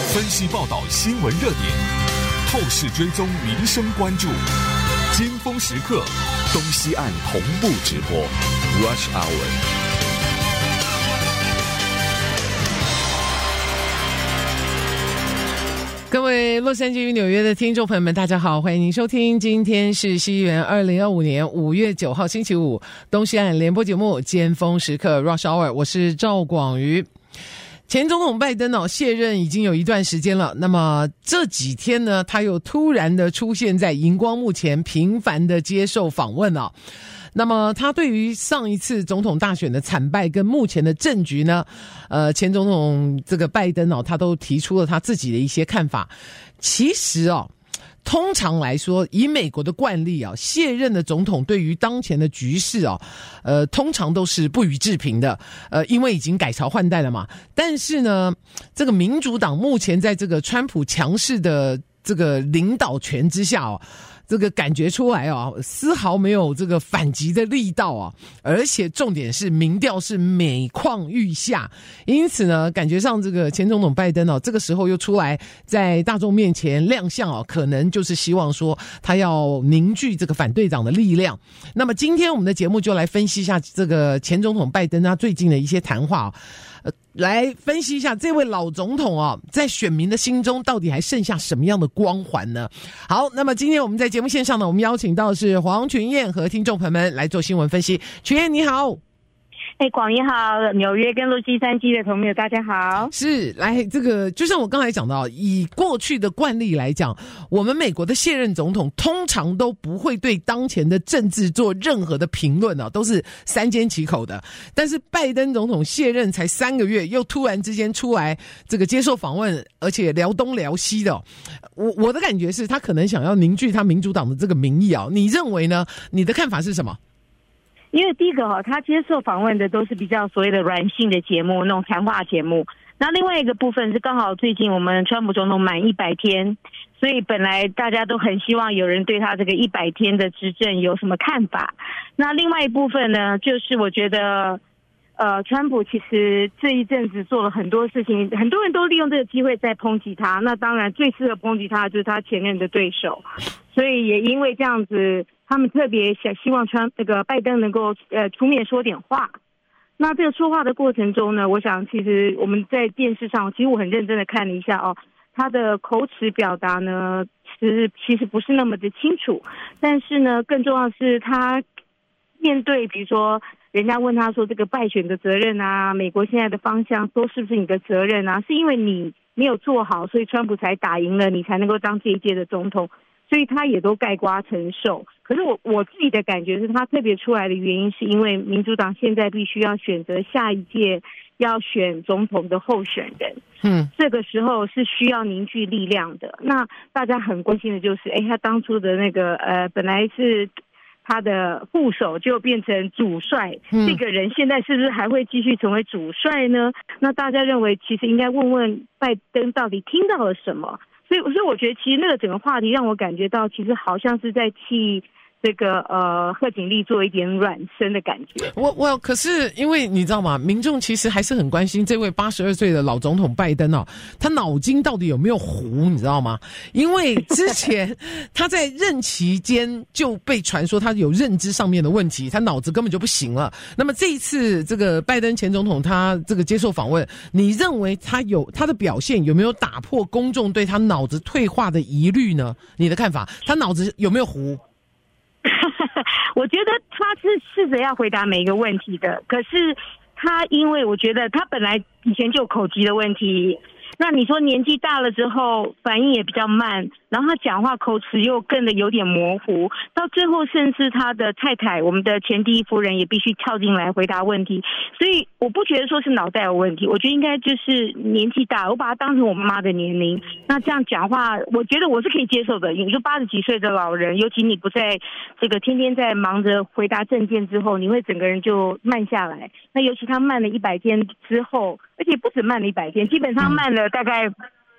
分析报道新闻热点，透视追踪民生关注，尖峰时刻，东西岸同步直播 Rush Hour。 各位洛杉矶与纽约的听众朋友们，大家好，欢迎您收听，今天是西元2025年5月9号星期五，东西岸联播节目尖峰时刻 Rush Hour， 我是赵广瑜。前总统拜登卸任已经有一段时间了，那么这几天呢，他又突然的出现在荧光幕前，频繁的接受访问啊。那么他对于上一次总统大选的惨败跟目前的政局呢，前总统这个拜登他都提出了他自己的一些看法。其实通常来说，以美国的惯例卸任的总统对于当前的局势通常都是不予置评的，因为已经改朝换代了嘛。但是呢，这个民主党目前在这个川普强势的这个领导权之下这个感觉出来丝毫没有这个反击的力道而且重点是民调是每况愈下，因此呢，感觉上这个前总统拜登这个时候又出来在大众面前亮相可能就是希望说他要凝聚这个反对党的力量。那么今天我们的节目就来分析一下这个前总统拜登他最近的一些谈话来分析一下这位老总统在选民的心中到底还剩下什么样的光环呢？好，那么今天我们在节目线上呢，我们邀请到的是黄群燕和听众朋友们来做新闻分析。群燕你好。 广怡好，纽约跟洛杉矶的朋友大家好。 是，来这个就像我刚才讲到，以过去的惯例来讲，我们美国的卸任总统通常都不会对当前的政治做任何的评论都是三缄其口的。但是拜登总统卸任才3个月，又突然之间出来这个接受访问，而且聊东聊西的我的感觉是他可能想要凝聚他民主党的这个民意你认为呢？你的看法是什么？ 因为第一个他接受访问的都是比较所谓的软性的节目，那种谈话节目。那另外一个部分是刚好最近我们川普总统满100天，所以本来大家都很希望有人对他这个100天的执政有什么看法。那另外一部分呢，就是我觉得川普其实这一阵子做了很多事情，很多人都利用这个机会在抨击他。那当然最适合抨击他的就是他前任的对手，所以也因为这样子，他们特别希望拜登能够出面说点话。那这个说话的过程中呢，我想其实我们在电视上，其实我很认真的看了一下他的口齿表达呢其实不是那么的清楚，但是呢更重要的是他面对比如说人家问他说这个败选的责任美国现在的方向都是不是你的责任是因为你没有做好，所以川普才打赢了你才能够当这一届的总统，所以他也都概括承受。可是我自己的感觉是他特别出来的原因是因为民主党现在必须要选择下一届要选总统的候选人，这个时候是需要凝聚力量的。那大家很关心的就是他当初的那个本来是他的副手就变成主帅，这个人现在是不是还会继续成为主帅呢？那大家认为其实应该问问拜登到底听到了什么。所以我觉得其实那个整个话题让我感觉到其实好像是在替这个贺锦丽做一点软身的感觉。 可是因为你知道吗，民众其实还是很关心这位82岁的老总统拜登他脑筋到底有没有糊，你知道吗？因为之前他在任期间就被传说他有认知上面的问题，他脑子根本就不行了。那么这一次这个拜登前总统他这个接受访问，你认为他的表现有没有打破公众对他脑子退化的疑虑呢？你的看法，他脑子有没有糊？ 我觉得他是试着要回答每一个问题的，可是他因为我觉得他本来以前就有口疾的问题，那你说年纪大了之后反应也比较慢，然后他讲话口齿又更的有点模糊，到最后甚至他的太太我们的前第一夫人也必须跳进来回答问题。所以我不觉得说是脑袋有问题，我觉得应该就是年纪大，我把它当成我妈妈的年龄，那这样讲话我觉得我是可以接受的。你说80几岁的老人，尤其你不在这个天天在忙着回答政见之后，你会整个人就慢下来，那尤其他慢了100天之后，而且不止慢了100天，基本上慢了大概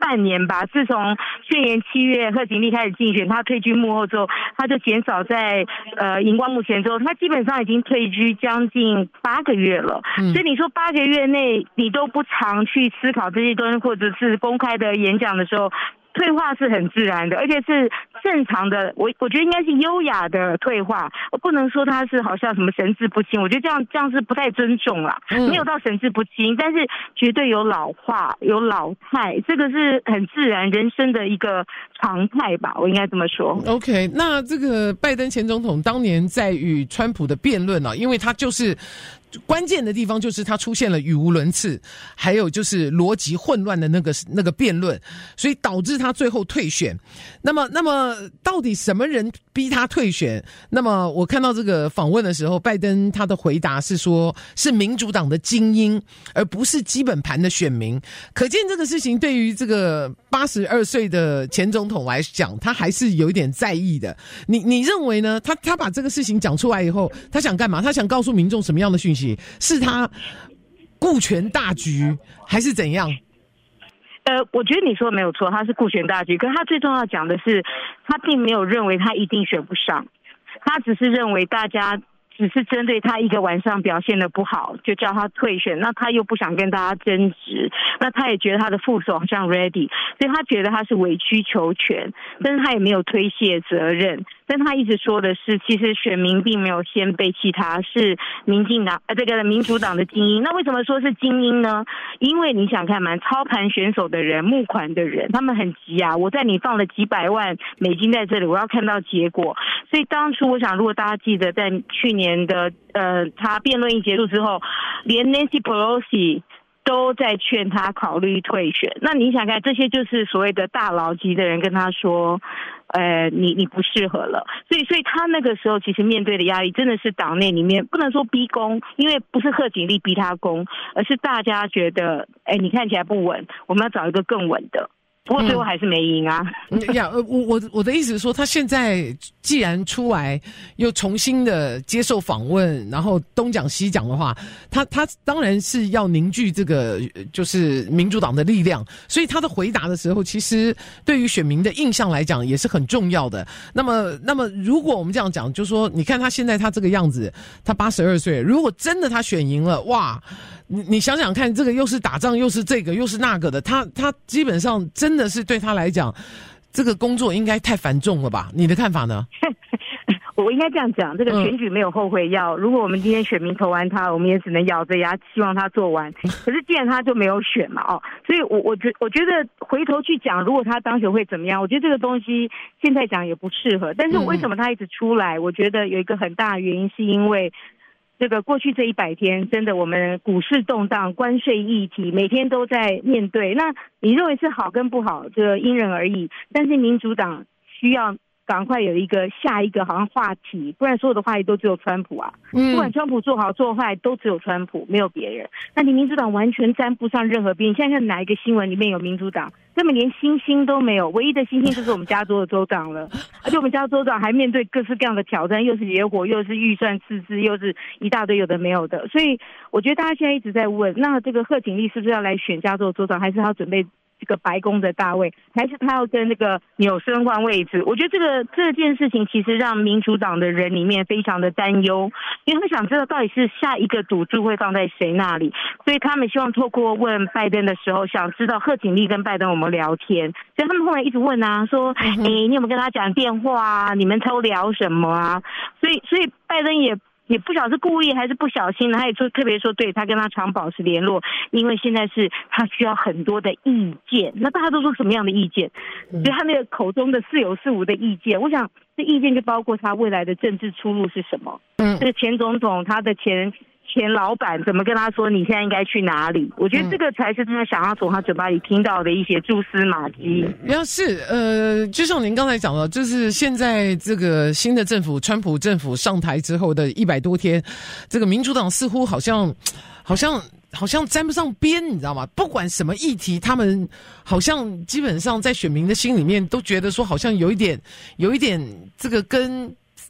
半年吧，自从去年7月贺锦丽开始竞选，他退居幕后之后，他就减少在荧光幕前之后，他基本上已经退居将近8个月了。所以你说8个月内你都不常去思考这些东西，或者是公开的演讲的时候，退化是很自然的，而且是正常的，我觉得应该是优雅的退化，我不能说他是好像什么神志不清，我觉得这样是不太尊重啦，没有到神志不清，但是绝对有老化有老态，这个是很自然人生的一个常态吧，我应该这么说。 OK， 那这个拜登前总统当年在与川普的辩论因为他就是关键的地方就是他出现了语无伦次，还有就是逻辑混乱的那个辩论，所以导致他最后退选。那么到底什么人逼他退选？那么我看到这个访问的时候，拜登他的回答是说是民主党的精英，而不是基本盘的选民。可见这个事情对于这个82岁的前总统来讲，他还是有一点在意的。你认为呢？他把这个事情讲出来以后，他想干嘛？他想告诉民众什么样的讯息？是他顾全大局还是怎样？ 我觉得你说的没有错，他是顾全大局，可是他最重要讲的是，他并没有认为他一定选不上，他只是认为大家只是针对他一个晚上表现的不好就叫他退选，那他又不想跟大家争执，那他也觉得他的副手好像 ready， 所以他觉得他是委曲求全，但是他也没有推卸责任。但他一直说的是，其实选民并没有先背弃他，是民主党的精英。那为什么说是精英呢？因为你想看嘛，操盘选手的人、募款的人，他们很急啊！我在你放了几百万美金在这里，我要看到结果。所以当初我想，如果大家记得，在去年的他辩论一结束之后，连 Nancy Pelosi都在劝他考虑退选。那你想看，这些就是所谓的大佬级的人跟他说你不适合了，所以他那个时候其实面对的压力真的是党内里面不能说逼宫，因为不是贺锦丽逼他攻，而是大家觉得你看起来不稳，我们要找一个更稳的。不过最后还是没赢啊。 我的意思是说，他现在既然出来又重新的接受访问，然后东讲西讲的话，他当然是要凝聚这个就是民主党的力量，所以他的回答的时候，其实对于选民的印象来讲也是很重要的。那么如果我们这样讲，就说你看他现在他这个样子，他82岁，如果真的他选赢了，哇！你想想看，这个又是打仗，又是这个，又是那个的，他基本上真的是对他来讲，这个工作应该太繁重了吧？你的看法呢？ 我应该这样讲，这个选举没有后悔药。如果我们今天选民投完他，我们也只能咬着牙希望他做完。可是既然他就没有选嘛，所以我觉得回头去讲，如果他当选会怎么样？我觉得这个东西现在讲也不适合。但是为什么他一直出来？我觉得有一个很大的原因，是因为这个过去这100天，真的我们股市动荡、关税议题，每天都在面对。那你认为是好跟不好，这个因人而异。但是民主党需要赶快有下一个好像话题，不然所有的话题都只有川普啊。不管川普做好做坏，都只有川普，没有别人。那你民主党完全沾不上任何边。你现在看哪一个新闻里面有民主党？根本连星星都没有，唯一的星星就是我们加州的州长了。而且我们加州州长还面对各式各样的挑战，又是野火，又是预算赤字，又是一大堆有的没有的。所以我觉得大家现在一直在问，那这个贺锦丽是不是要来选加州州长，还是他要准备这个白宫的大位，还是他要跟那个纽森换位置？我觉得这件事情其实让民主党的人里面非常的担忧，因为他们想知道到底是下一个赌注会放在谁那里，所以他们希望透过问拜登的时候，想知道贺锦丽跟拜登有没有聊天，所以他们后来一直问啊，说你有没有跟他讲电话啊？你们都聊什么啊？所以拜登也不晓得是故意还是不小心的，他也特别说，对，他跟他常保持联络，因为现在是他需要很多的意见。那大家都说什么样的意见？所以他那个口中的似有似无的意见，我想这意见就包括他未来的政治出路是什么。这个前总统他的前老板怎么跟他说你现在应该去哪里？我觉得这个才是他想要从他嘴巴里听到的一些蛛丝马迹。 就像您刚才讲的，就是现在这个新的政府，川普政府上台之后的100多天，这个民主党似乎好像沾不上边，你知道吗？不管什么议题，他们好像基本上在选民的心里面都觉得说，好像有一点这个跟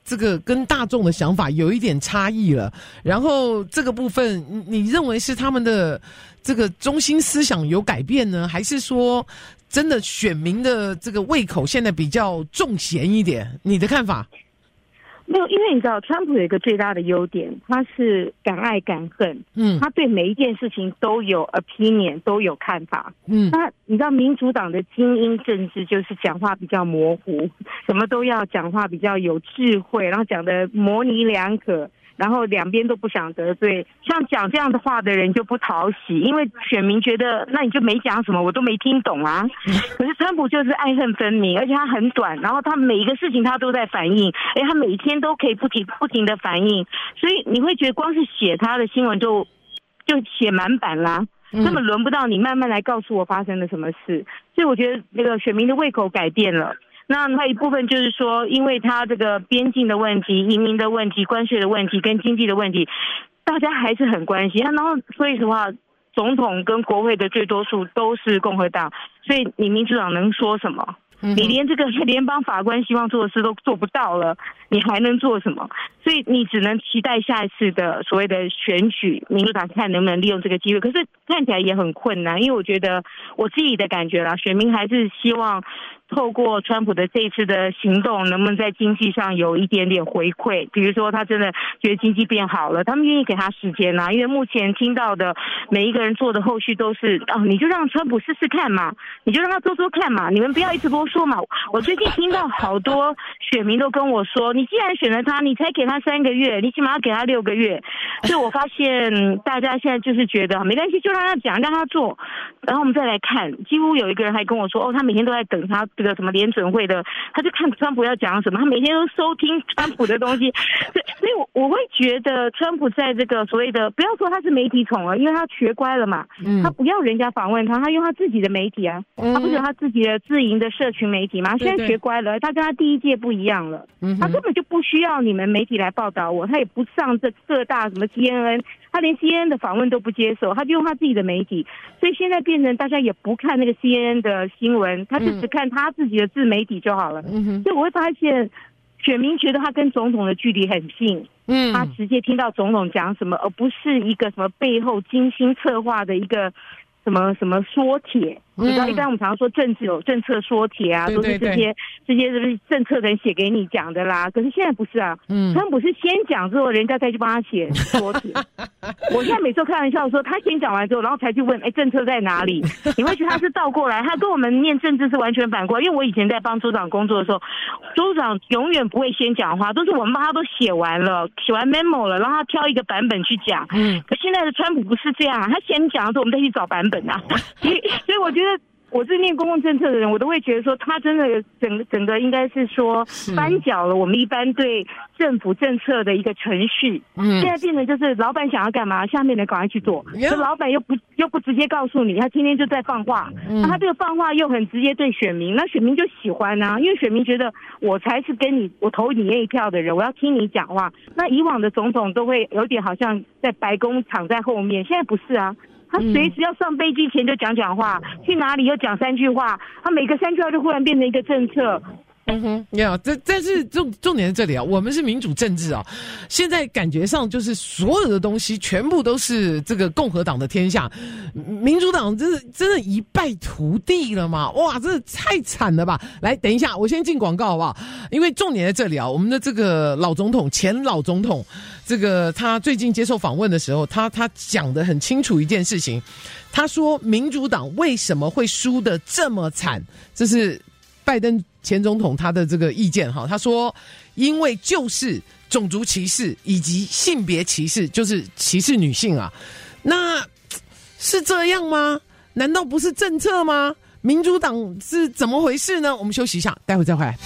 这个跟大众的想法有一点差异了。然后这个部分，你认为是他们的这个中心思想有改变呢，还是说真的选民的这个胃口现在比较重咸一点？你的看法？ 没有，因为你知道，川普有一个最大的优点，他是敢爱敢恨，他对每一件事情都有 opinion， 都有看法，那你知道民主党的精英政治就是讲话比较模糊，什么都要讲话比较有智慧，然后讲的模棱两可，然后两边都不想得罪，像讲这样的话的人就不讨喜，因为选民觉得那你就没讲什么，我都没听懂啊。可是川普就是爱恨分明，而且他很短，然后他每一个事情他都在反应，他每天都可以不停的反应，所以你会觉得光是写他的新闻就写满版啦，根本轮不到你慢慢来告诉我发生了什么事。所以我觉得那个选民的胃口改变了。那还有一部分就是说，因为他这个边境的问题、移民的问题、关税的问题跟经济的问题，大家还是很关心。然后所以的话，总统跟国会的最多数都是共和党，所以你民主党能说什么？你连这个联邦法官希望做的事都做不到了，你还能做什么？所以你只能期待下一次的所谓的选举，民主党看能不能利用这个机会。可是看起来也很困难，因为我觉得我自己的感觉啦，选民还是希望透过川普的这一次的行动，能不能在经济上有一点点回馈？比如说他真的觉得经济变好了，他们愿意给他时间啊。因为目前听到的每一个人做的后续都是你就让川普试试看嘛，你就让他做看嘛，你们不要一直啰嗦嘛。我最近听到好多选民都跟我说，你既然选了他，你才给他3个月，你起码要给他6个月。所以我发现大家现在就是觉得没关系，就让他讲，让他做，然后我们再来看。几乎有一个人还跟我说，他每天都在等他这个什么联准会的，他就看川普要讲什么，他每天都收听川普的东西。所以我会觉得川普在这个所谓的，不要说他是媒体宠儿，因为他学乖了嘛，他不要人家访问他，他用他自己的媒体啊，他不是有他自己的自营的社群媒体吗？现在学乖了，他跟他第一届不一样了，他根本就不需要你们媒体来报道我，他也不上这各大什么 CNN， 他连 CNN 的访问都不接受，他就用他自己的媒体，所以现在变成大家也不看那个 CNN 的新闻，他就只看他自己的自媒体就好了。所以我会发现选民觉得他跟总统的距离很近，他直接听到总统讲什么，而不是一个什么背后精心策划的一个什么说帖。你知道一般我们常说政治有政策说帖啊，都是这些政策人写给你讲的啦。可是现在不是啊，川普是先讲之后，人家再去帮他写说帖。我现在每次开玩笑说，他先讲完之后，然后才去问，政策在哪里？你会觉得他是倒过来，他跟我们念政治是完全反过来。因为我以前在帮州长工作的时候，州长永远不会先讲话，都是我们帮他都写完了，写完 memo 了，让他挑一个版本去讲。可现在的川普不是这样啊，他先讲的时候，我们再去找版本啊。所以我觉得。我是念公共政策的人，我都会觉得说，他真的整个应该是说翻搅了我们一般对政府政策的一个程序。现在变成就是老板想要干嘛，下面人赶快去做。可老板又不直接告诉你，他天天就在放话。那他这个放话又很直接对选民，那选民就喜欢啊，因为选民觉得我才是我投你那一票的人，我要听你讲话。那以往的总统都会有点好像在白宫躺在后面，现在不是啊。他随时要上飞机前就讲话，去哪里又讲3句话，他每个3句话就忽然变成一个政策。 但是重点在这里啊，我们是民主政治啊，现在感觉上就是所有的东西全部都是这个共和党的天下，民主党真的一败涂地了嘛？哇，真的太惨了吧！来，等一下，我先进广告好不好？因为重点在这里啊，我们的这个前老总统，这个他最近接受访问的时候，他讲得很清楚一件事情，他说民主党为什么会输得这么惨，这是拜登前总统他的这个意见哈，他说因为就是种族歧视以及性别歧视，就是歧视女性啊，那是这样吗？难道不是政策吗？民主党是怎么回事呢？我们休息一下，待会再回来。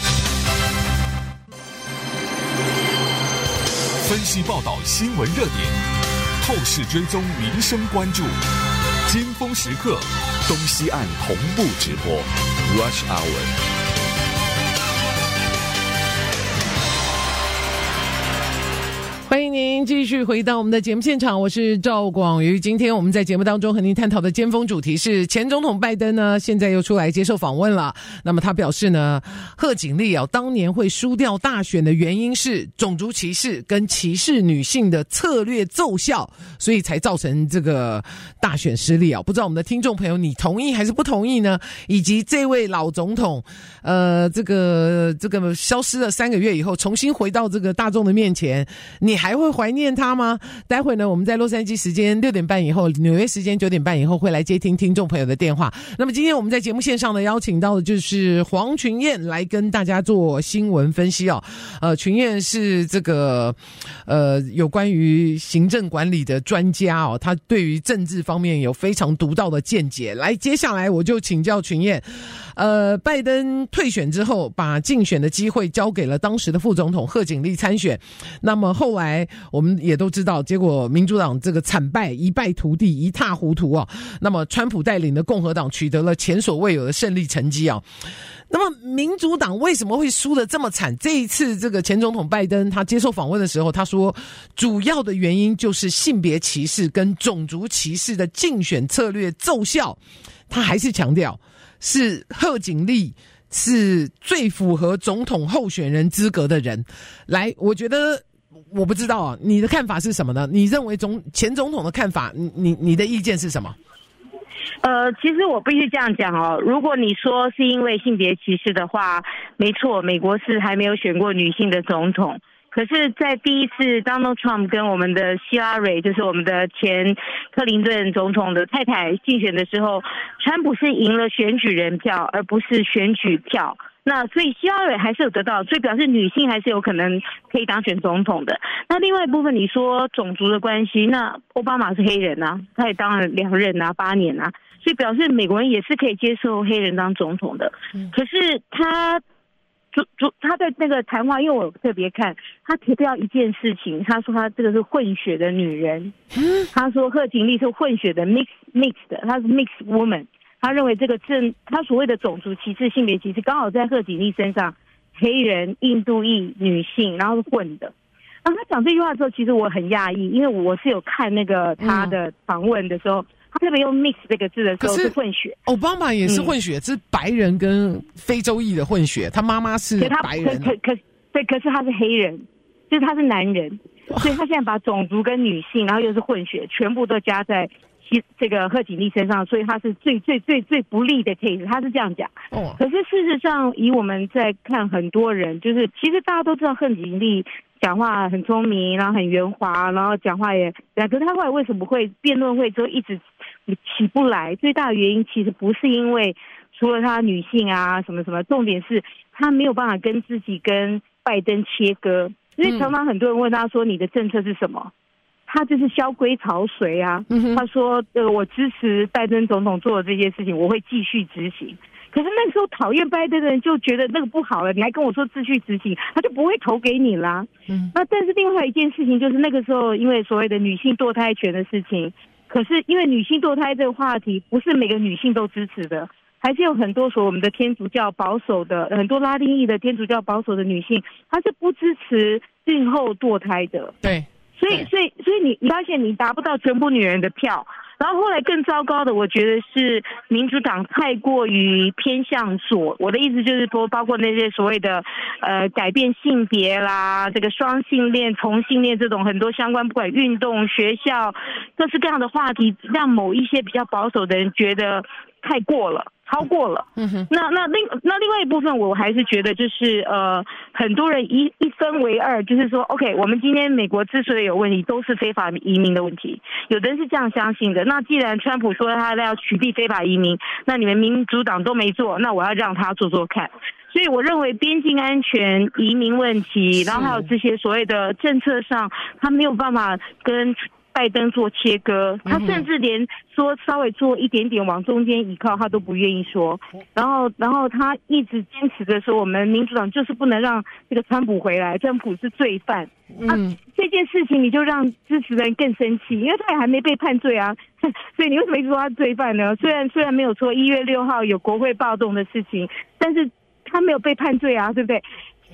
分析报道新闻热点，透视追踪民生关注，尖峰时刻，东西岸同步直播 Rush Hour。 欢欢迎您继续回到我们的节目现场，我是赵广瑜。今天我们在节目当中和您探讨的尖峰主题是前总统拜登呢，现在又出来接受访问了。那么他表示呢，贺锦丽当年会输掉大选的原因是种族歧视跟歧视女性的策略奏效，所以才造成这个大选失利不知道我们的听众朋友你同意还是不同意呢？以及这位老总统这个消失了3个月以后重新回到这个大众的面前，你还会怀念他吗？待会呢，我们在洛杉矶时间6点半以后，纽约时间9点半以后会来接听听众朋友的电话。那么今天我们在节目线上呢，邀请到的就是黄群燕来跟大家做新闻分析群燕是这个有关于行政管理的专家他对于政治方面有非常独到的见解。来，接下来我就请教群燕，拜登退选之后，把竞选的机会交给了当时的副总统贺锦丽参选。那么后来我们也都知道，结果民主党这个惨败，一败涂地，一塌糊涂那么川普带领的共和党取得了前所未有的胜利成绩那么民主党为什么会输得这么惨？这一次这个前总统拜登他接受访问的时候，他说主要的原因就是性别歧视跟种族歧视的竞选策略奏效。他还是强调是贺锦丽是最符合总统候选人资格的人。来，我觉得我不知道你的看法是什么呢？你认为前总统的看法，你的意见是什么？ 其实我必须这样讲如果你说是因为性别歧视的话，没错，美国是还没有选过女性的总统。可是在第一次 Donald Trump 跟我们的希拉蕊，就是我们的前克林顿总统的太太竞选的时候，川普是赢了选举人票而不是选举票。那所以希拉蕊还是有得到，所以表示女性还是有可能可以当选总统的。那另外一部分你说种族的关系，那奥巴马是黑人他也当了2任8年所以表示美国人也是可以接受黑人当总统的。可是他在那个谈话，因为我特别看，他提到一件事情，他说他这个是混血的女人，他说贺锦丽是混血的 mixed 他是 mixed woman， 他认为这个他所谓的种族歧视、性别歧视刚好在贺锦丽身上，黑人、印度裔女性，然后是混的。然后他讲这句话的时候，其实我很讶异，因为我是有看那个他的访问的时候，他特别用 mix 这个字的时候是混血。奥巴马也是混血，是白人跟非洲裔的混血，他妈妈是白人。 可是他是黑人，就是他是男人，所以他现在把种族跟女性，然后又是混血，全部都加在这个贺锦丽身上，所以他是最不利的 case， 他是这样讲。可是事实上，以我们在看很多人，就是其实大家都知道贺锦丽讲话很聪明，然后很圆滑，然后讲话也，可是他后来为什么会辩论会之后一直起不来？最大的原因其实不是因为除了他女性什么什么，重点是他没有办法跟自己跟拜登切割。因为常常很多人问他说你的政策是什么，他就是萧规曹随他说我支持拜登总统做的这些事情，我会继续执行。可是那时候讨厌拜登的人就觉得那个不好了，你还跟我说继续执行，他就不会投给你啦。那但是另外一件事情就是那个时候因为所谓的女性堕胎权的事情，可是因为女性堕胎这个话题不是每个女性都支持的，还是有很多我们的天主教保守的，很多拉丁裔的天主教保守的女性，她是不支持孕后堕胎的。 对， 所以你发现你达不到全部女人的票。然后后来更糟糕的，我觉得是民主党太过于偏向左。我的意思就是说，包括那些所谓的改变性别啦，这个双性恋、同性恋这种很多相关，不管运动、学校各式各样的话题，让某一些比较保守的人觉得太过了。超过了。那另外一部分我还是觉得就是很多人一分为二，就是说 OK 我们今天美国之所以有问题都是非法移民的问题，有的人是这样相信的。那既然川普说他要取缔非法移民，那你们民主党都没做，那我要让他做做看。所以我认为边境安全、移民问题，然后还有这些所谓的政策上，他没有办法跟拜登做切割，他甚至连说稍微做一点点往中间倚靠他都不愿意说。然后他一直坚持的说我们民主党就是不能让这个川普回来，川普是罪犯。这件事情你就让支持人更生气，因为他也还没被判罪啊，所以你为什么一直说他罪犯呢？虽然没有说1月6号有国会暴动的事情，但是他没有被判罪啊，对不对？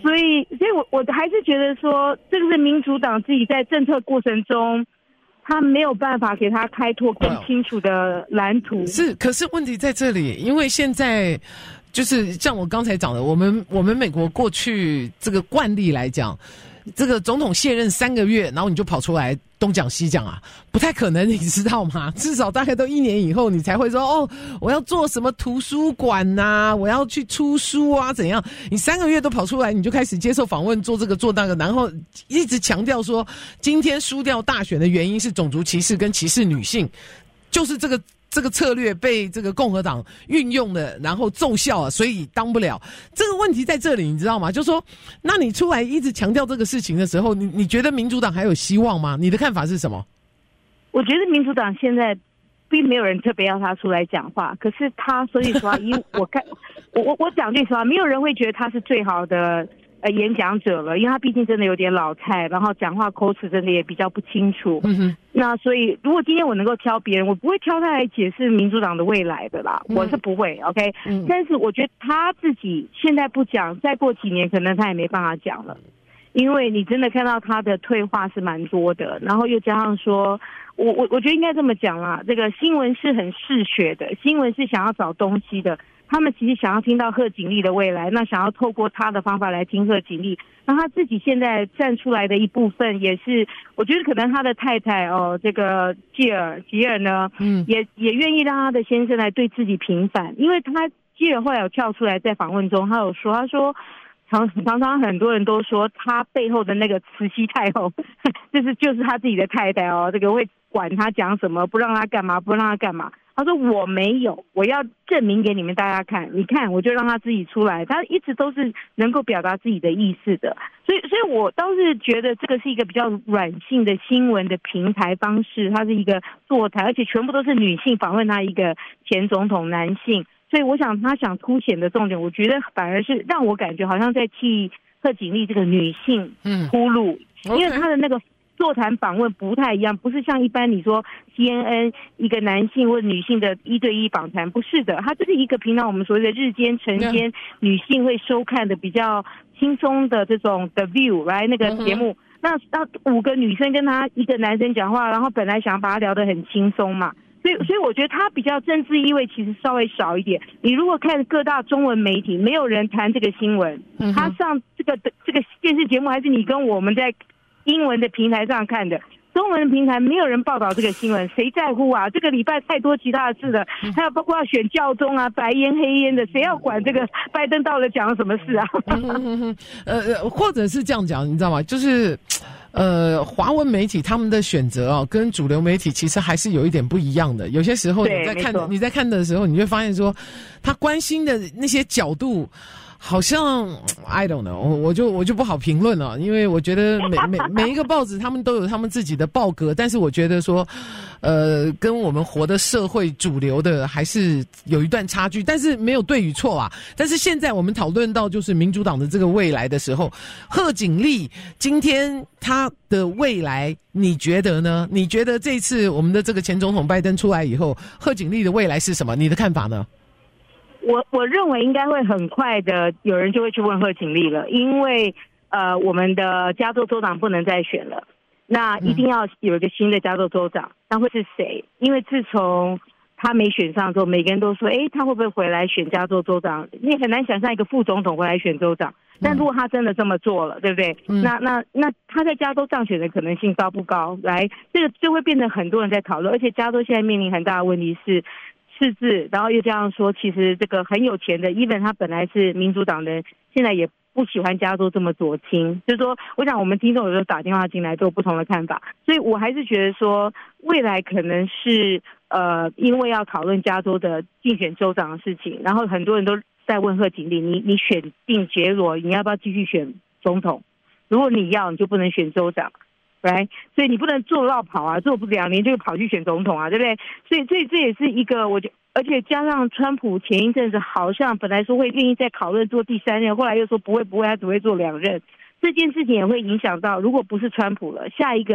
所以我还是觉得说，这个是民主党自己在政策过程中，他没有办法给他开拓更清楚的蓝图。 是，可是问题在这里，因为现在就是像我刚才讲的，我们美国过去这个惯例来讲，这个总统卸任3个月，然后你就跑出来东讲西讲啊，不太可能，你知道吗？至少大概都1年以后，你才会说哦，我要做什么图书馆啊，我要去出书啊，怎样？你3个月都跑出来，你就开始接受访问，做这个做那个，然后一直强调说，今天输掉大选的原因是种族歧视跟歧视女性，就是这个策略被这个共和党运用了，然后奏效了，所以当不了。这个问题在这里，你知道吗？就是说，那你出来一直强调这个事情的时候，你觉得民主党还有希望吗？你的看法是什么？ 我觉得民主党现在并没有人特别要他出来讲话，可是他说句实话，以我讲句实话，没有人会觉得他是最好的演讲者了，因为他毕竟真的有点老态，然后讲话口齿真的也比较不清楚。那所以如果今天我能够挑别人，我不会挑他来解释民主党的未来的啦，我是不会 OK。但是我觉得他自己现在不讲，再过几年可能他也没办法讲了，因为你真的看到他的退化是蛮多的，然后又加上说，我觉得应该这么讲啦，这个新闻是很嗜血的，新闻是想要找东西的。他们其实想要听到贺锦丽的未来，那想要透过他的方法来听贺锦丽。那他自己现在站出来的一部分，也是我觉得可能他的太太这个吉尔呢，也愿意让他的先生来对自己平反，因为吉尔后来有跳出来在访问中，他说常常很多人都说他背后的那个慈禧太后，就是他自己的太太这个会管他讲什么，不让他干嘛，不让他干嘛。他说我没有，我要证明给你们大家看，你看我就让他自己出来，他一直都是能够表达自己的意思的，所以我倒是觉得这个是一个比较软性的新闻的平台方式，它是一个座谈，而且全部都是女性访问他一个前总统男性，所以我想他想凸显的重点，我觉得反而是让我感觉好像在替贺锦丽这个女性铺路，因为他的那个座谈访问不太一样，不是像一般你说 CNN 一个男性或女性的1对1访谈，不是的，它就是一个平常我们所谓的日间晨间女性会收看的比较轻松的这种 The View 来那个节目，那5个女生跟他一个男生讲话，然后本来想把他聊得很轻松嘛，所以我觉得他比较政治意味其实稍微少一点。你如果看各大中文媒体，没有人谈这个新闻，他上这个电视节目还是你跟我们在英文的平台上看的，中文的平台没有人报道这个新闻，谁在乎啊？这个礼拜太多其他的事了，还有包括选教宗啊，白烟黑烟的，谁要管这个拜登到底讲了什么事啊？ 或者是这样讲，你知道吗？就是华文媒体他们的选择跟主流媒体其实还是有一点不一样的。有些时候你在看的时候，你会发现说，他关心的那些角度。好像 I don't know， 我就不好评论了，因为我觉得每一个报纸他们都有他们自己的报格，但是我觉得说，跟我们活的社会主流的还是有一段差距，但是没有对与错啊。但是现在我们讨论到就是民主党的这个未来的时候，贺锦丽今天他的未来，你觉得呢？你觉得这次我们的这个前总统拜登出来以后，贺锦丽的未来是什么？你的看法呢？ 我认为应该会很快的，有人就会去问贺锦丽了，因为我们的加州州长不能再选了，那一定要有一个新的加州州长，那会是谁？因为自从他没选上之后，每个人都说，他会不会回来选加州州长？你很难想象一个副总统回来选州长，但如果他真的这么做了，对不对？那他在加州当选的可能性高不高？来，这个就会变成很多人在讨论，而且加州现在面临很大的问题是。赤字，然后又这样说，其实这个很有钱的 ，even 他本来是民主党人，现在也不喜欢加州这么左倾。就是说，我想我们听众有时候打电话进来都有不同的看法，所以我还是觉得说，未来可能是因为要讨论加州的竞选州长的事情，然后很多人都在问贺锦丽，你选定结果，你要不要继续选总统？如果你要，你就不能选州长。right？ 所以你不能做绕跑啊，做不2年就跑去选总统啊，对不对？所以这也是一个而且加上川普前一阵子好像本来说会愿意再讨论做第3任，后来又说不会，他只会做2任。这件事情也会影响到，如果不是川普了，下一个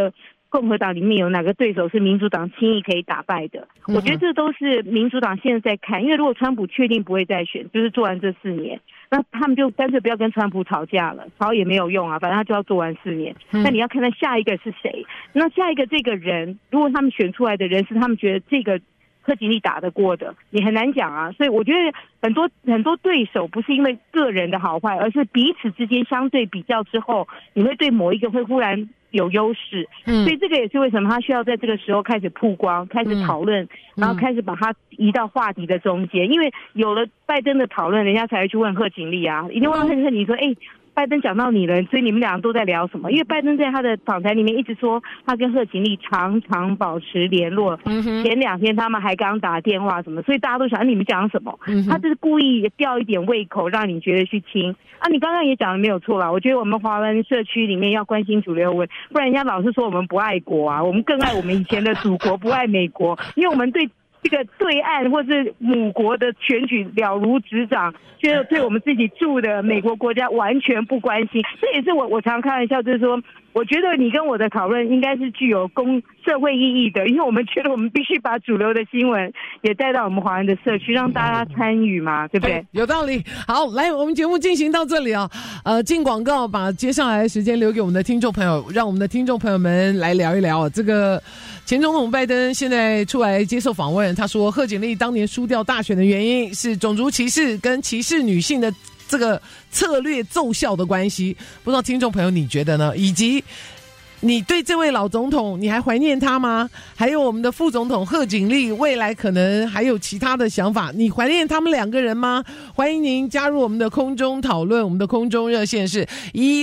共和党里面有哪个对手是民主党轻易可以打败的。我觉得这都是民主党现在在看，因为如果川普确定不会再选，就是做完这4年，那他们就干脆不要跟川普吵架了，吵也没有用啊，反正他就要做完4年。那你要看他下一个是谁，那下一个这个人，如果他们选出来的人是他们觉得这个贺锦丽打得过的，你很难讲啊。所以我觉得很多对手不是因为个人的好坏，而是彼此之间相对比较之后，你会对某一个会忽然有优势。所以这个也是为什么他需要在这个时候开始曝光，开始讨论，然后开始把它移到话题的中间。因为有了拜登的讨论，人家才会去问贺锦丽啊，一定问贺锦丽说，拜登讲到你了，所以你们俩都在聊什么？因为拜登在他的访谈里面一直说，他跟贺锦丽常常保持联络。前2天他们还刚打电话什么，所以大家都想你们讲什么？他就是故意吊一点胃口，让你觉得去听。你刚刚也讲的没有错啦，我觉得我们华人社区里面要关心主流文，不然人家老是说我们不爱国啊，我们更爱我们以前的祖国，不爱美国，因为我们对这个对岸或是母国的选举了如指掌，觉得对我们自己住的美国国家完全不关心。这也是我常开玩笑，就是说，我觉得你跟我的讨论应该是具有社会意义的，因为我们觉得我们必须把主流的新闻也带到我们华人的社区，让大家参与嘛，对不对？ 有道理。好，来，我们节目进行到这里啊，进广告，把接下来的时间留给我们的听众朋友，让我们的听众朋友们来聊一聊这个前总统拜登现在出来接受访问，他说贺锦丽当年输掉大选的原因是种族歧视跟歧视女性的这个策略奏效的关系。不知道听众朋友你觉得呢？以及你对这位老总统你还怀念他吗？还有我们的副总统贺锦丽未来可能还有其他的想法，你怀念他们2个人吗？欢迎您加入我们的空中讨论，我们的空中热线是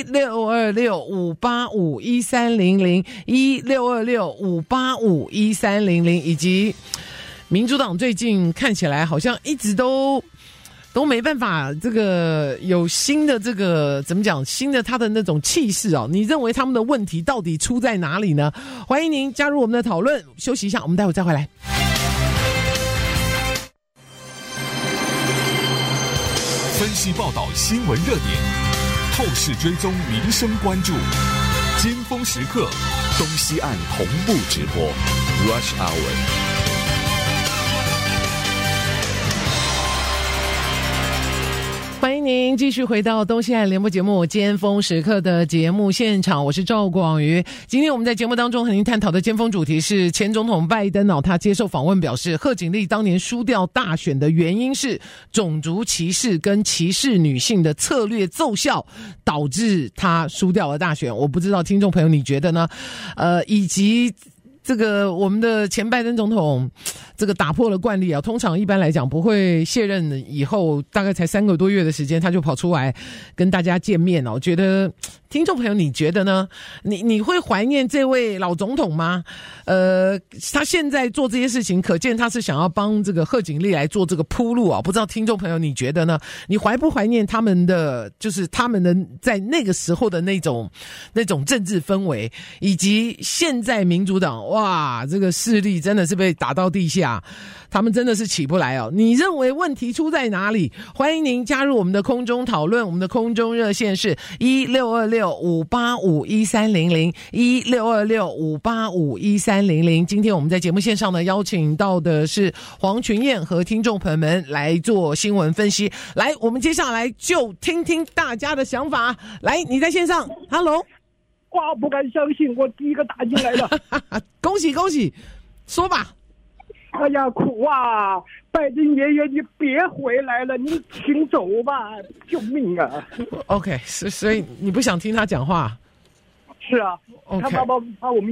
1626585130 1626585130，以及民主党最近看起来好像一直都没办法这个有新的这个怎么讲，新的他的那种气势哦。你认为他们的问题到底出在哪里呢？欢迎您加入我们的讨论。休息一下，我们待会再回来。 分析报道新闻热点，透视追踪民生关注，尖峰时刻东西岸同步直播 Rush Hour。 欢迎您继续回到东西岸联播节目尖峰时刻的节目现场，我是赵广瑜。今天我们在节目当中和您探讨的尖峰主题是前总统拜登他接受访问表示，贺锦丽当年输掉大选的原因是种族歧视跟歧视女性的策略奏效，导致他输掉了大选。我不知道听众朋友你觉得呢？以及这个我们的前拜登总统这个打破了惯例啊，通常一般来讲不会卸任以后大概才3个多月的时间他就跑出来跟大家见面我觉得听众朋友你觉得呢？你会怀念这位老总统吗？他现在做这些事情可见他是想要帮这个贺锦丽来做这个铺路啊，不知道听众朋友你觉得呢？你怀不怀念他们的就是他们的在那个时候的那种政治氛围，以及现在民主党哇这个势力真的是被打到地下，他们真的是起不来哦。你认为问题出在哪里？欢迎您加入我们的空中讨论，我们的空中热线是1626585130 1626585130。今天我们在节目线上呢邀请到的是黄群燕和听众朋友们来做新闻分析。来，我们接下来就听听大家的想法。来，你在线上 ，Hello。 哇，不敢相信，我第一个打进来了， 恭喜恭喜，说吧。 哎呀，苦啊！拜登爷爷，你别回来了，你请走吧，救命啊 ！OK， 所以你不想听他讲话？ 是啊， okay. 他把我们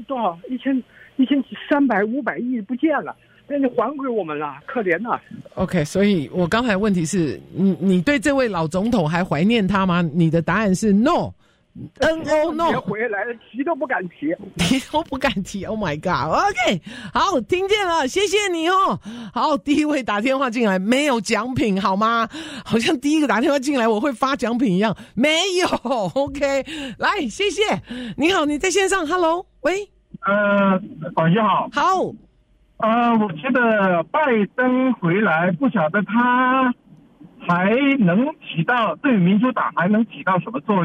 1300、500亿不见了，那你还给我们了，可怜呐。 OK， 所以我刚才问题是你对这位老总统还怀念他吗？你的答案是 no。No， 别回来了，提都不敢提 ，Oh my God！OK， 好，听见了，谢谢你哦。好，第一位打电话进来，没有奖品好吗？好像第一个打电话进来我会发奖品一样，没有。OK， 来，谢谢。你好，你在线上 ，Hello， 喂。 广兄好。 好。 我觉得拜登回来，不晓得他还能起到对民主党还能起到什么作用。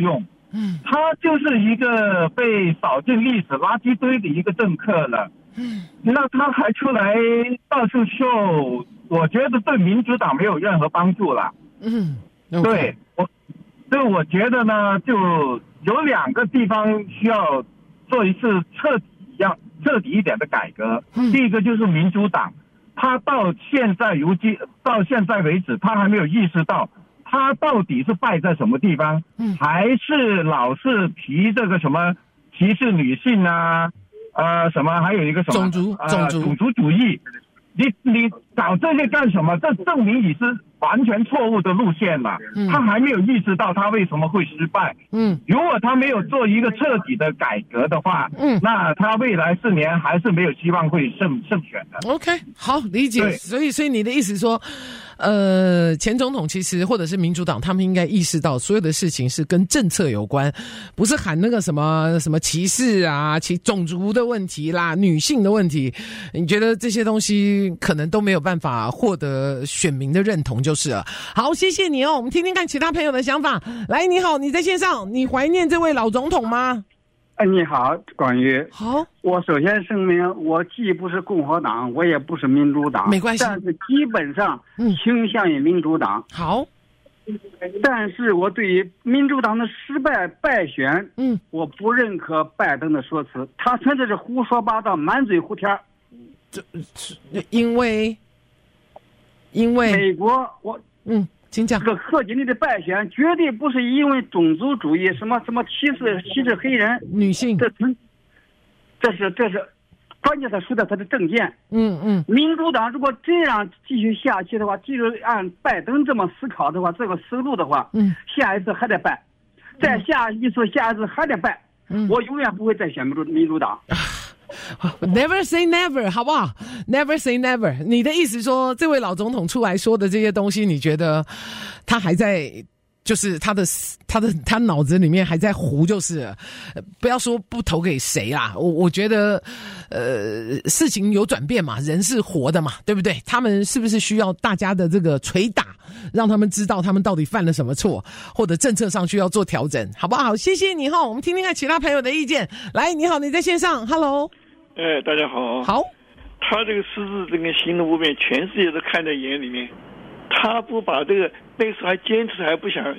他就是一个被扫进历史垃圾堆的一个政客了。那他还出来到处秀，我觉得对民主党没有任何帮助了。对，我觉得呢，就有2个地方需要做一次彻底一点的改革。第一个就是民主党，他到现在为止，他还没有意识到他到底是败在什么地方，还是老是提这个什么歧视女性啊，什么还有一个什么种族主义，你搞这些干什么？这证明你是完全错误的路线嘛。他还没有意识到他为什么会失败。如果他没有做一个彻底的改革的话，那他未来4年还是没有希望会胜选的。 OK， 好，理解。所以你的意思说，前总统其实或者是民主党，他们应该意识到所有的事情是跟政策有关，不是喊那个什么歧视啊、种族的问题啦、女性的问题。你觉得这些东西可能都没有办法获得选民的认同就是了。好，谢谢你哦。我们听听看其他朋友的想法。来，你好，你在线上，你怀念这位老总统吗？ 你好，广宇。 好， 我首先声明，我既不是共和党，我也不是民主党， 没关系， 但是基本上倾向于民主党。 好， 但是我对于民主党的败选，我不认可拜登的说辞，他纯粹是胡说八道，满嘴胡天。 因为美国， 请讲。 这个贺锦丽的败选绝对不是因为种族主义，什么歧视黑人、 女性， 这是关键，他说的他的政见。民主党如果这样继续下去的话，继续按拜登这么思考的话，这个思路的话，下一次还得败，再下一次还得败。我永远不会再选民主党。 Never say never， 好不好 ？Never say never。你的意思说，这位老总统出来说的这些东西，你觉得他还在，就是他脑子里面还在糊，就是了不要说不投给谁啦。我觉得，事情有转变嘛，人是活的嘛，对不对？他们是不是需要大家的这个捶打，让他们知道他们到底犯了什么错，或者政策上需要做调整，好不好？谢谢你哈，我们听听看其他朋友的意见。来，你好，你在线上 ，Hello。 大家好。 好， 他这个狮子这个行动不便，全世界都看在眼里面。他不把这个那个时候还坚持，还不想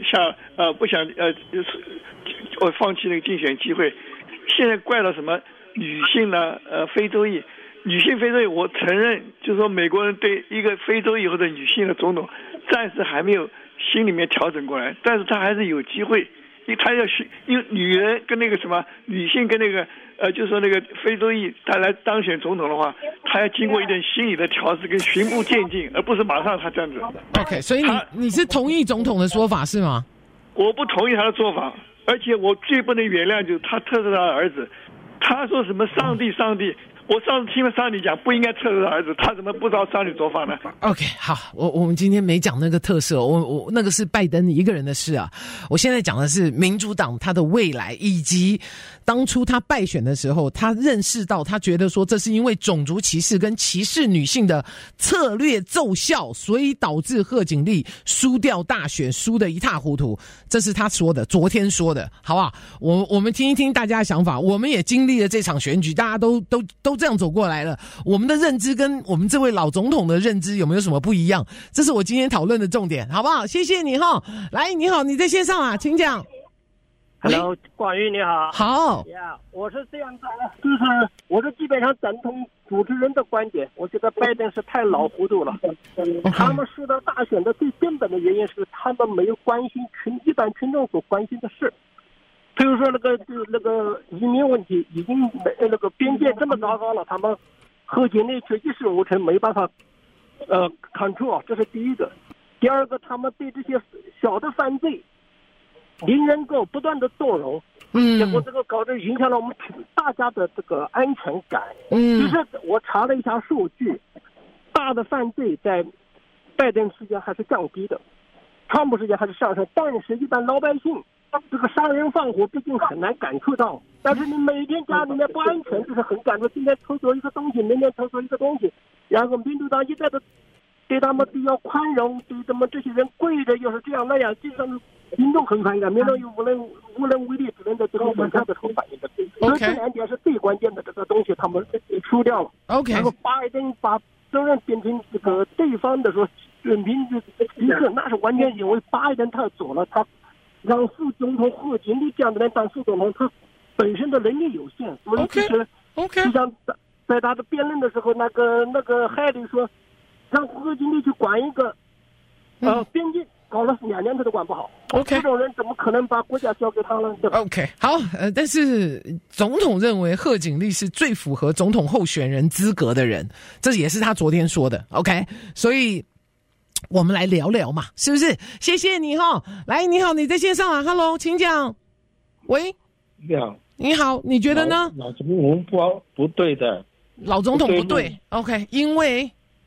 放弃那个竞选机会。现在怪到什么女性呢？非洲裔，女性非洲裔，我承认，就是说美国人对一个非洲裔或者女性的总统，暂时还没有心里面调整过来，但是他还是有机会。他要因为女人跟那个什么女性跟那个就是说那个非洲裔，他来当选总统的话，他要经过一点心理的调试跟循序渐进，而不是马上他这样子。 OK， 所以你是同意总统的说法是吗？ 我不同意他的做法，而且我最不能原谅就是他特赦他的儿子。他说什么上帝，我上次听了上帝讲不应该特赦他儿子，他怎么不知道上帝做法呢 ？OK， 好，我们今天没讲那个特赦，我那个是拜登一个人的事啊。我现在讲的是民主党他的未来，以及当初他败选的时候，他认识到他觉得说这是因为种族歧视跟歧视女性的策略奏效，所以导致贺锦丽输掉大选，输得一塌糊涂。这是他说的，昨天说的，好不好？我们听一听大家的想法。我们也经历了这场选举，大家都这样走过来了。我们的认知跟我们这位老总统的认知有没有什么不一样？这是我今天讨论的重点，好不好？谢谢你哈。来，你好，你在线上啊，请讲。 Hello， 广宇你好。 好。 我是这样子的，就是我是基本上赞同主持人的观点。我觉得拜登是太老糊涂了。他们输到大选的最根本的原因是他们没有关心一般群众所关心的事。比如说那个移民问题，已经那个边界这么糟糕了，他们贺锦丽却一事无成，没办法control， 这是第一个。第二个，他们对这些小的犯罪零人够不断的纵容，结果这个搞得影响了我们大家的这个安全感。就是我查了一下数据，大的犯罪在拜登时间还是降低的，川普时间还是上升，但是一般老百姓这个杀人放火毕竟很难感触到，但是你每天家里面不安全，就是很感触。今天偷走一个东西，明天偷走一个东西，然后民主党一再的对他们比较宽容，对他们这些人跪着又是这样那样，基本上民众很反感，民众又无能为力，只能在这个反抗的时候反应的。所以这2点是最关键的这个东西，他们输掉了。 OK， 然后拜登把责任变成这个对方的说人民一个，那是完全因为拜登太左了，他让副总统贺锦丽这样的人当副总统，他本身的能力有限，所以其实就像在他的辩论的时候，那个海里说让贺锦丽去管一个边境。搞了2年他都管不好。 OK， 这种人怎么可能把国家交给他呢？对吧 ？OK， 好，但是总统认为贺锦丽是最符合总统候选人资格的人，这也是他昨天说的。OK， 所以我们来聊聊嘛，是不是？谢谢你哈。来，你好，你在线上啊 ？Hello， 請講。喂， 你好， 你好，你觉得呢？ 老总统不对的， 老总统不对。OK， 因为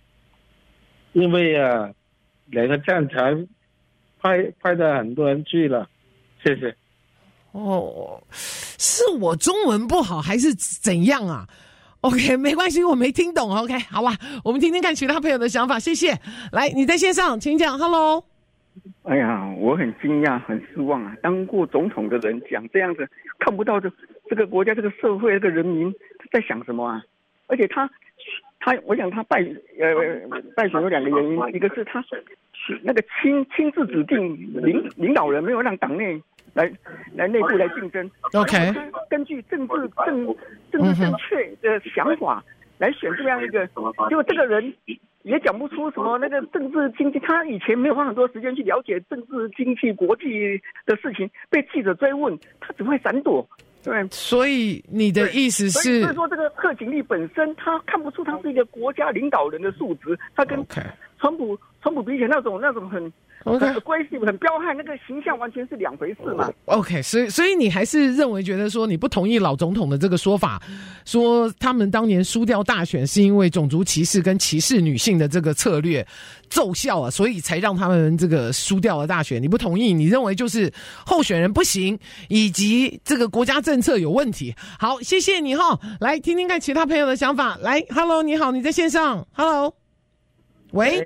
啊，2个站台。派的很多人去了，谢谢。 哦，是我中文不好还是怎样啊 ？OK， 没关系，我没听懂。OK， 好吧，我们听听看其他朋友的想法，谢谢。来，你在线上，请讲。Hello。 哎呀，我很惊讶，很失望啊！当过总统的人讲这样子，看不到这个国家、这个社会、这个人民在想什么啊？而且他，我想他败选有2个原因，一个是他那个亲自指定领导人，没有让党内来内部来竞争。 OK， 根据政治正确的想法来选这样一个，结果这个人也讲不出什么那个政治经济，他以前没有花很多时间去了解政治经济国际的事情，被记者追问，他只会闪躲。对， 所以你的意思是， 所以说这个贺锦丽本身，他看不出他是一个国家领导人的素质，他跟川普比起来那种很aggressive、很彪悍，那个形象完全是2回事嘛。 OK， 所以你还是觉得说你不同意老总统的这个说法，说他们当年输掉大选是因为种族歧视跟歧视女性的这个策略奏效啊，所以才让他们这个输掉了大选。你不同意，你认为就是候选人不行，以及这个国家政策有问题。好，谢谢你哈，来听听看其他朋友的想法。来 ，Hello， 你好，你在线上 ，Hello， 喂。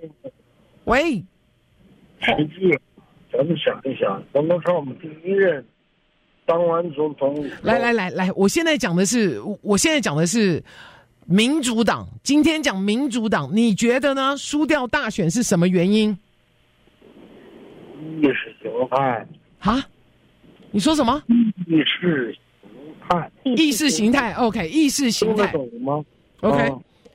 实际咱们想一想，总统川普第1任当完总统， 来，我现在讲的是民主党。今天讲民主党，你觉得呢？输掉大选是什么原因？ 意识形态啊？你说什么？意识形态 OK， 意识形态， 听得懂吗 ？OK，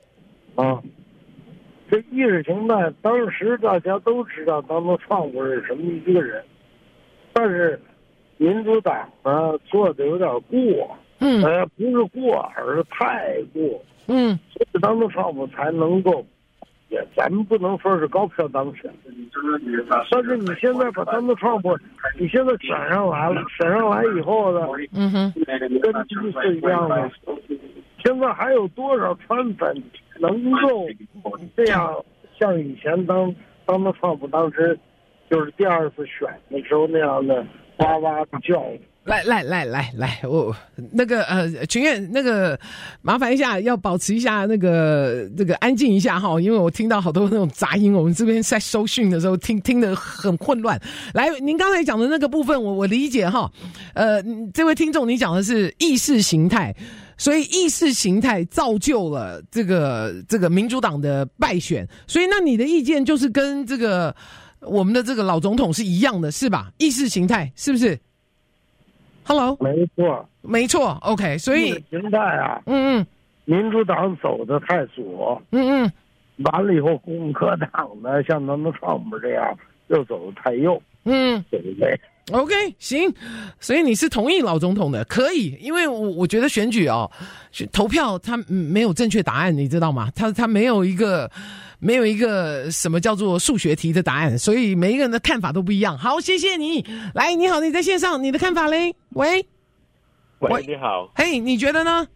这意识形态，当时大家都知道当初川普是什么一个人，但是民主党呢做的有点过，不是过，而是太过，所以当初川普才能够，咱们不能说是高票当选，但是你现在把当初川普，你现在选上来以后呢，跟第一次一样的，现在还有多少川粉能够这样像以前当初川普当时就是第2次选的时候那样的哇哇的叫？ 来，我那个群院那个麻烦一下，要保持一下那个安静一下哈，因为我听到好多那种杂音，我们这边在收讯的时候听得很混乱。来，您刚才讲的那个部分我理解哈，这位听众你讲的是意识形态，所以意识形态造就了这个民主党的败选，所以那你的意见就是跟这个我们的这个老总统是一样的，是吧？意识形态是不是？Hello， 没错 ，OK， 所以形态啊，民主党走的太左，完了以后共和党呢，像咱们川普这样又走的太右，对不对 ？OK， 行，所以你是同意老总统的，可以，因为我觉得选举投票他没有正确答案，你知道吗？他没有一个什么叫做数学题的答案，所以每一个人的看法都不一样。好，谢谢你。来，你好，你在线上，你的看法嘞？喂， 你好。 嘿，你觉得呢？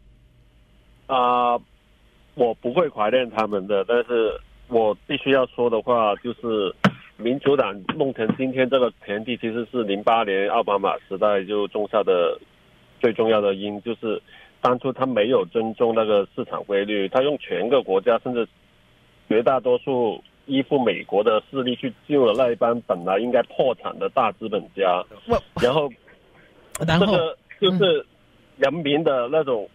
我不会怀念他们的，但是我必须要说的话，就是民主党弄成今天这个田地，其实是08年奥巴马时代就种下的最重要的因，就是当初他没有尊重那个市场规律，他用全个国家甚至绝大多数依附美国的势力去救了那一帮本来应该破产的大资本家，然后这个就是人民的那种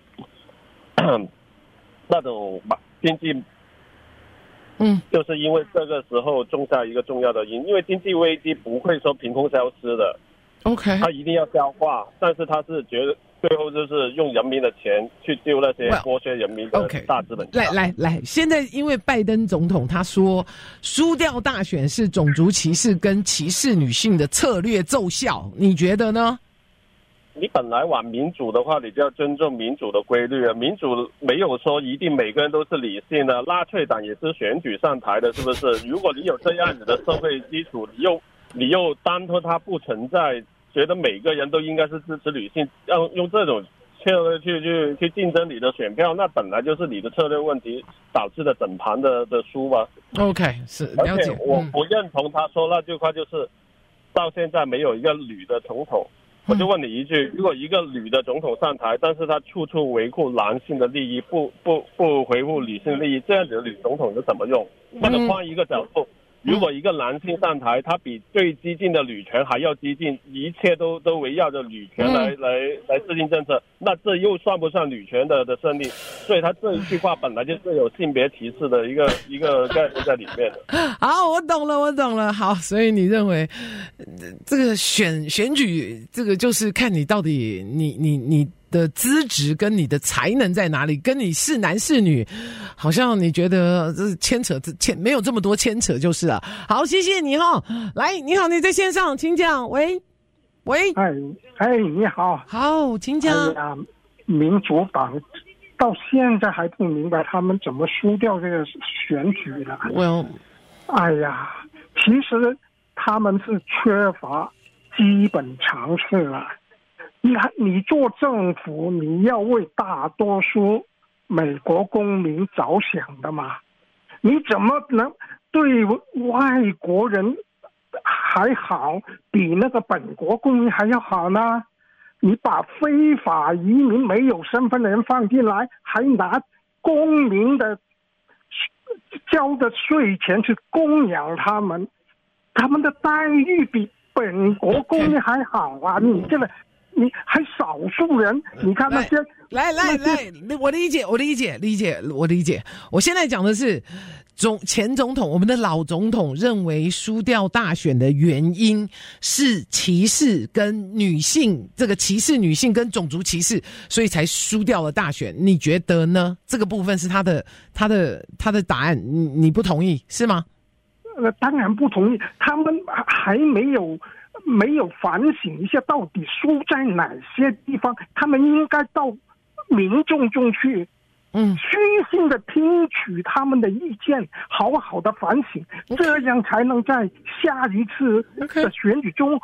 那种经济，就是因为这个时候种下一个重要的因为经济危机不会说凭空消失的 ，OK， 它一定要消化，但是它是觉得最后就是用人民的钱去救那些剥削人民的大资本家。 来，现在因为拜登总统他说输掉大选是种族歧视跟歧视女性的策略奏效，你觉得呢？ 你本来玩民主的话，你就要尊重民主的规律啊！民主没有说一定每个人都是理性的，纳粹党也是选举上台的，是不是？如果你有这样子的社会基础，你又当作它不存在，觉得每个人都应该是支持女性，要用这种策略去竞争你的选票，那本来就是你的策略问题导致的整盘的输吧。 OK， 是了解。 而且我不认同他说那句话，就是到现在没有一个女的总统。我就问你一句，如果一个女的总统上台，但是她处处维护男性的利益，不维护女性利益，这样子的女总统是怎么用？或者换一个角度，如果一个男性上台，他比最激进的女权还要激进，一切都围绕着女权来制定政策，那这又算不算女权的胜利？所以他这一句话本来就是有性别歧视的一个概念在里面的。 好，我懂了。好，所以你认为这个选举，这个就是看你到底你的资质跟你的才能在哪里，跟你是男是女，好像你觉得这没有这么多牵扯就是了。好，谢谢你哈。来，你好，你在线上，请讲。喂， 哎，你好， 好，请讲。 哎呀，民主党到现在还不明白他们怎么输掉这个选举的。哎呀，其实他们是缺乏基本常识了。你做政府，你要为大多数美国公民着想的嘛？你怎么能对外国人还好，比那个本国公民还要好呢？你把非法移民没有身份的人放进来，还拿公民的交的税钱去供养他们，他们的待遇比本国公民还好啊！你这个。你还少数人，你看那些来，我理解。我现在讲的是前总统，我们的老总统认为输掉大选的原因是歧视跟女性，这个歧视女性跟种族歧视，所以才输掉了大选。你觉得呢？这个部分是他的答案，你不同意是吗？ 当然不同意，他们还没有反省一下到底输在哪些地方，他们应该到民众中去虚心的听取他们的意见，好好的反省，这样才能在下一次的选举中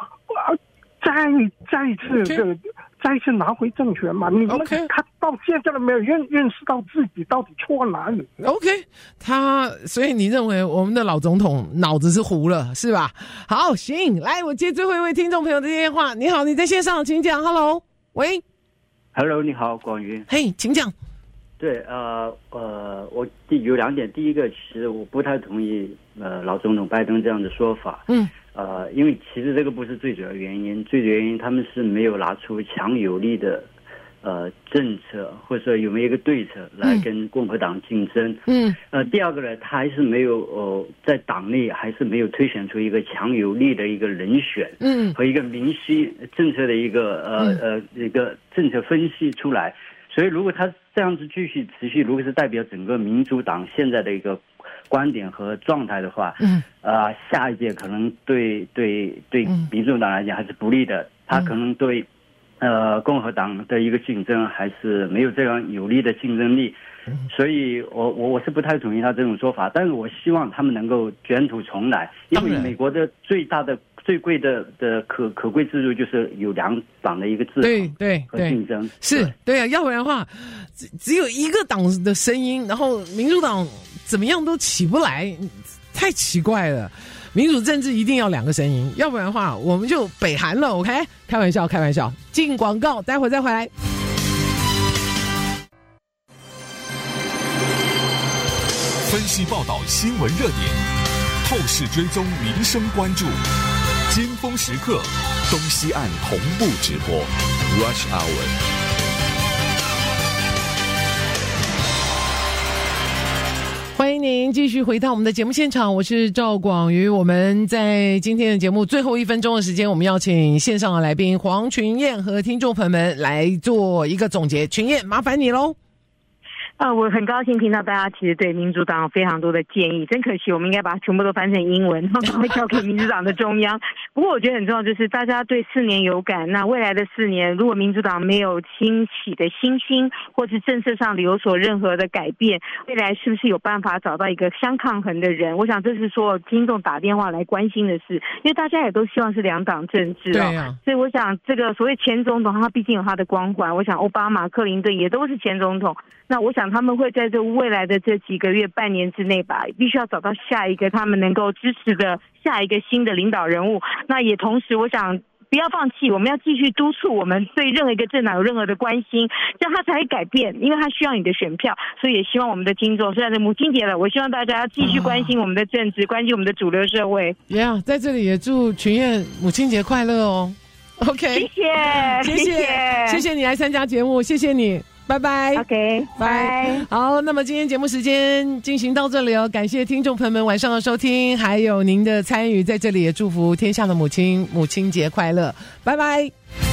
再次拿回政权嘛。你们他到现在都没有认识到自己到底错哪里。 OK， 所以你认为我们的老总统脑子是糊了是吧？好，行，来，我接最后一位听众朋友的电话。你好，你在线上，请讲。 Hello， 喂 Hello， 你好，广云。 嘿，请讲。 对，我有两点。第一个，其实我不太同意老总统拜登这样的说法。因为其实这个不是最主要原因，最主要原因他们是没有拿出强有力的政策，或者说有没有一个对策来跟共和党竞争。第二个呢，他还是没有在党内还是没有推选出一个强有力的一个人选，和一个明晰政策的一个政策分析出来。所以如果他这样子继续持续，如果是代表整个民主党现在的一个观点和状态的话，下一届可能对民主党来讲还是不利的，他可能对共和党的一个竞争还是没有这样有力的竞争力。所以我是不太同意他这种说法，但是我希望他们能够卷土重来，因为美国的最贵的可贵制度就是有两党的一个制衡和竞争。 是对啊，要不然的话只有一个党的声音，然后民主党怎么样都起不来，太奇怪了。民主政治一定要两个声音，要不然的话我们就北韩了。 OK， 开玩笑。进广告，待会再回来。 分析报道新闻热点， 透视追踪民生关注，尖峰时刻，东西岸同步直播 Rush Hour。 欢迎您继续回到我们的节目现场，我是赵广瑜。我们在今天的节目最后1分钟的时间，我们邀请线上的来宾黄群燕和听众朋友们来做一个总结。群燕，麻烦你喽。 我很高兴听到大家其实对民主党有非常多的建议，真可惜我们应该把它全部都翻成英文，然后会交给民主党的中央。不过我觉得很重要就是大家对4年有感，那未来的4年如果民主党没有兴起的新兴，或是政策上有所任何的改变，未来是不是有办法找到一个相抗衡的人？我想这是所有听众打电话来关心的事，因为大家也都希望是2党政治对啊， 所以我想这个所谓前总统他毕竟有他的光环，我想奥巴马、克林顿也都是前总统，那我想他们会在这未来的这几个月、半年之内吧，必须要找到下一个他们能够支持的下一个新的领导人物。那也同时，我想不要放弃，我们要继续督促我们对任何一个政党有任何的关心，这样他才会改变，因为他需要你的选票。所以也希望我们的听众，虽然是母亲节了，我希望大家继续关心我们的政治，关心我们的主流社会。 在这里也祝群燕母亲节快乐哦。OK， 谢谢你来参加节目，谢谢你。拜拜 ，OK， 拜。 好，那么今天节目时间进行到这里哦，感谢听众朋友们晚上的收听，还有您的参与，在这里也祝福天下的母亲节快乐，拜拜。